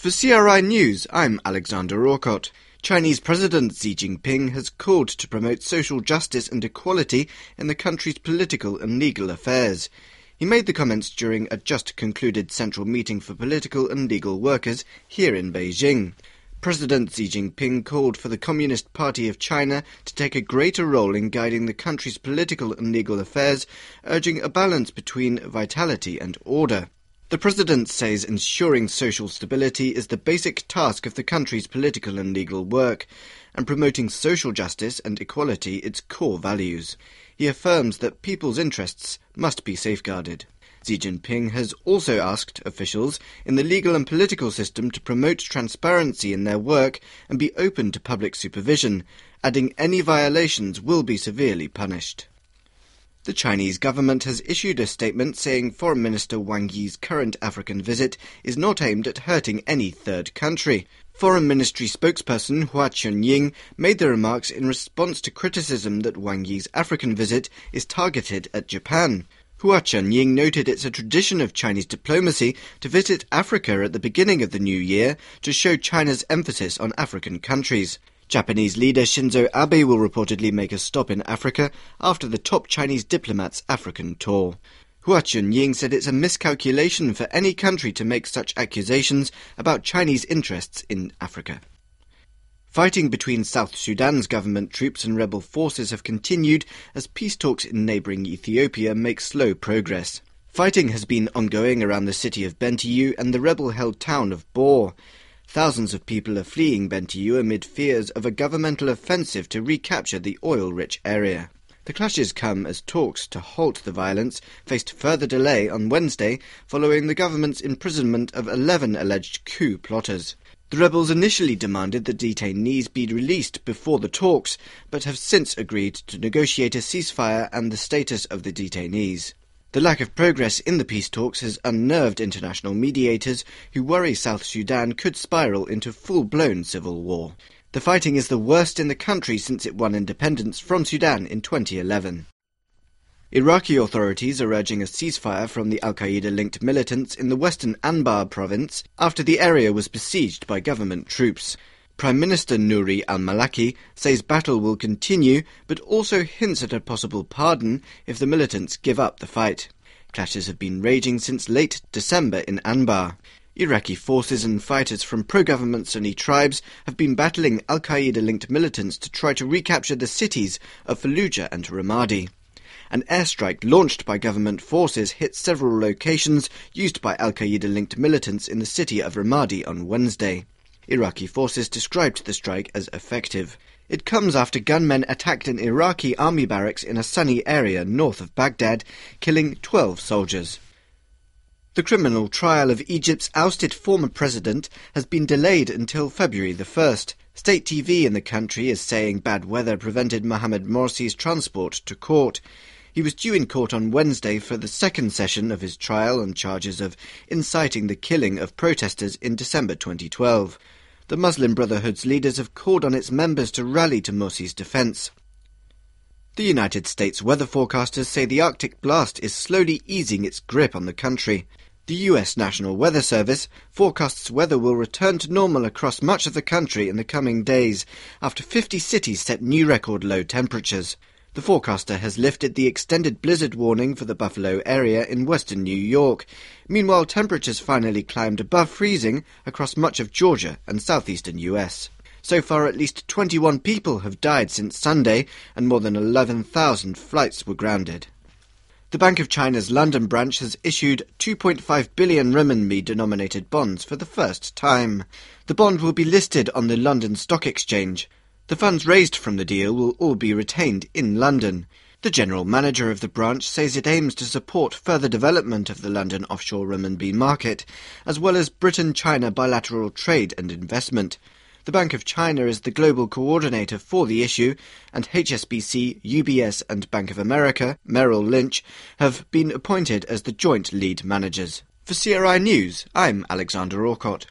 For CRI News, I'm Alexander Orcott. Chinese President Xi Jinping has called to promote social justice and equality in the country's political and legal affairs. He made the comments during a just-concluded central meeting for political and legal workers here in Beijing. President Xi Jinping called for the Communist Party of China to take a greater role in guiding the country's political and legal affairs, urging a balance between vitality and order. The president says ensuring social stability is the basic task of the country's political and legal work, and promoting social justice and equality its core values. He affirms that people's interests must be safeguarded. Xi Jinping has also asked officials in the legal and political system to promote transparency in their work and be open to public supervision, adding any violations will be severely punished. The Chinese government has issued a statement saying Foreign Minister Wang Yi's current African visit is not aimed at hurting any third country. Foreign Ministry spokesperson Hua Chunying made the remarks in response to criticism that Wang Yi's African visit is targeted at Japan. Hua Chunying noted it's a tradition of Chinese diplomacy to visit Africa at the beginning of the new year to show China's emphasis on African countries. Japanese leader Shinzo Abe will reportedly make a stop in Africa after the top Chinese diplomat's African tour. Hua Chunying said it's a miscalculation for any country to make such accusations about Chinese interests in Africa. Fighting between South Sudan's government troops and rebel forces have continued as peace talks in neighbouring Ethiopia make slow progress. Fighting has been ongoing around the city of Bentiu and the rebel-held town of Bor. Thousands of people are fleeing Bentiu amid fears of a governmental offensive to recapture the oil-rich area. The clashes come as talks to halt the violence faced further delay on Wednesday following the government's imprisonment of 11 alleged coup plotters. The rebels initially demanded the detainees be released before the talks, but have since agreed to negotiate a ceasefire and the status of the detainees. The lack of progress in the peace talks has unnerved international mediators who worry South Sudan could spiral into full-blown civil war. The fighting is the worst in the country since it won independence from Sudan in 2011. Iraqi authorities are urging a ceasefire from the al-Qaeda-linked militants in the western Anbar province after the area was besieged by government troops. Prime Minister Nouri al-Maliki says battle will continue, but also hints at a possible pardon if the militants give up the fight. Clashes have been raging since late December in Anbar. Iraqi forces and fighters from pro-government Sunni tribes have been battling al-Qaeda-linked militants to try to recapture the cities of Fallujah and Ramadi. An airstrike launched by government forces hit several locations used by al-Qaeda-linked militants in the city of Ramadi on Wednesday. Iraqi forces described the strike as effective. It comes after gunmen attacked an Iraqi army barracks in a Sunni area north of Baghdad, killing 12 soldiers. The criminal trial of Egypt's ousted former president has been delayed until February the 1st. State TV in the country is saying bad weather prevented Mohamed Morsi's transport to court. He was due in court on Wednesday for the second session of his trial on charges of inciting the killing of protesters in December 2012. The Muslim Brotherhood's leaders have called on its members to rally to Morsi's defence. The United States weather forecasters say the Arctic blast is slowly easing its grip on the country. The U.S. National Weather Service forecasts weather will return to normal across much of the country in the coming days, after 50 cities set new record low temperatures. The forecaster has lifted the extended blizzard warning for the Buffalo area in western New York. Meanwhile, temperatures finally climbed above freezing across much of Georgia and southeastern U.S. So far, at least 21 people have died since Sunday, and more than 11,000 flights were grounded. The Bank of China's London branch has issued 2.5 billion renminbi-denominated bonds for the first time. The bond will be listed on the London Stock Exchange. The funds raised from the deal will all be retained in London. The general manager of the branch says it aims to support further development of the London offshore renminbi market, as well as Britain-China bilateral trade and investment. The Bank of China is the global coordinator for the issue, and HSBC, UBS and Bank of America, Merrill Lynch, have been appointed as the joint lead managers. For CRI News, I'm Alexander Orcott.